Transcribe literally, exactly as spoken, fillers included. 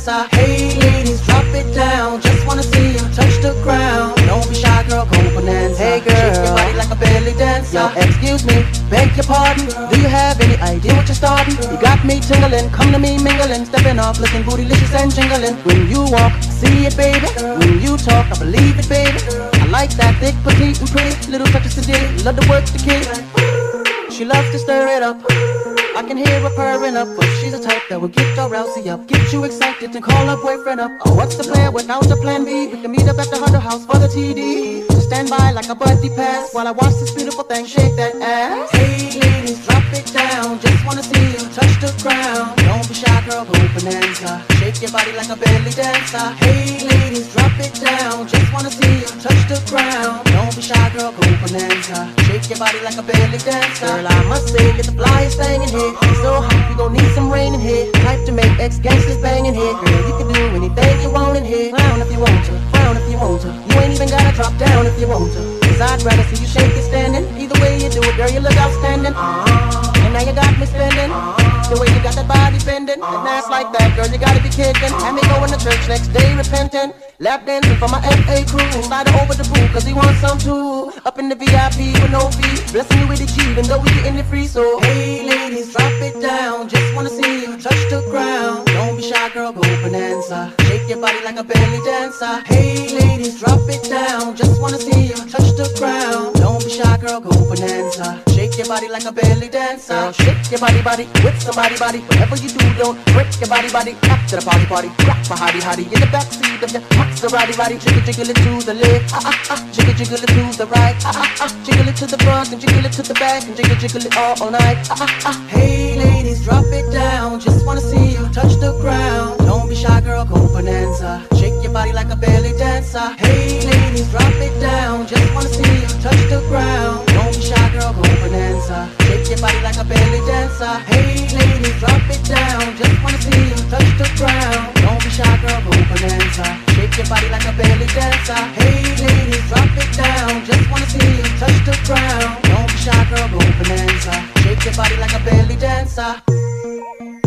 dancer. Hey ladies, drop it down. Just wanna see you touch the ground. Don't be shy, girl, go bonanza. Hey girl, shake your body like a belly dancer. Yo, excuse me, beg your pardon. Do you have any idea what you're starting? You got me tingling, come to me mingling, stepping off, looking bootylicious and jingling. When you walk, see it, baby. When you talk, I believe it, baby. I like that thick, petite, and pretty. Little touches today, love to work the kid. She loves to stir it up. I can hear her purring up, but she's a type that will get your rousey up, get you excited and call her boyfriend up. Oh, what's the plan without the plan B? We can meet up at the Hunter House for the T D. Stand by like a buddy pass while I watch this beautiful thing shake that ass. Hey ladies, drop it down. Just wanna see you touch the ground. Don't be shy, girl, go bonanza. Shake your body like a belly dancer. Hey ladies, drop it down. Just wanna see you touch the ground. Don't be shy, girl, go bonanza. Shake your body like a belly dancer. Girl, I must say, get the flyest thing in here. It's so hot, we gon' need some rain in here. Type to make ex-gangsters bang in here. Girl, you can do anything you want in here. Clown if you want to, frown if you want to. You ain't even gotta drop down if you want to. Cause I'd rather see you shake it standing. Either way you do it, girl, you look outstanding. uh-huh. And now you got me spending. uh-huh. The way you got that body bending. uh-huh. And ass like that, girl, you gotta be kidding. Had me going to church next day repenting. Lap dancing for my F A crew. Slide her over the booth cause he wants some too. Up in the V I P with no fee. Blessing you with the key even though we getting it free. So hey ladies, drop it down. Just wanna see you touch the ground. Don't be shy, girl, go bonanza. Shake your body like a belly dancer. Hey ladies, drop it down. Just wanna see you touch the ground. Don't be shy, girl, go bonanza. Shake your body like a belly dancer. Girl, shake your body, body with somebody, body. Whatever you do, don't break your body, body. Back to the party, party. Rock for hottie, hottie. In the backseat of your Maserati, body. Jiggle, jiggle it to the left. Ah, ah, ah. Jiggle, jiggle it to the right. Ah, ah, ah. Jiggle it to the front and jiggle it to the back and jiggle, jiggle it all, all night. Ah, ah, ah. Hey ladies, drop it down. Just wanna see you touch the ground. Don't be shy, girl, go bonanza. Shake your body like a belly dancer. Hey ladies, drop it down. Just wanna see you touch the ground. Don't be shy, girl, go bonanza. Shake your body like a belly dancer. Hey ladies, drop it down. Just wanna see you touch the ground. Don't be shy, girl, go bonanza. Shake your body like a belly dancer. Hey ladies, drop it down. Just wanna see you touch the ground. Don't be shy, girl, go bonanza. Shake your body like a belly dancer.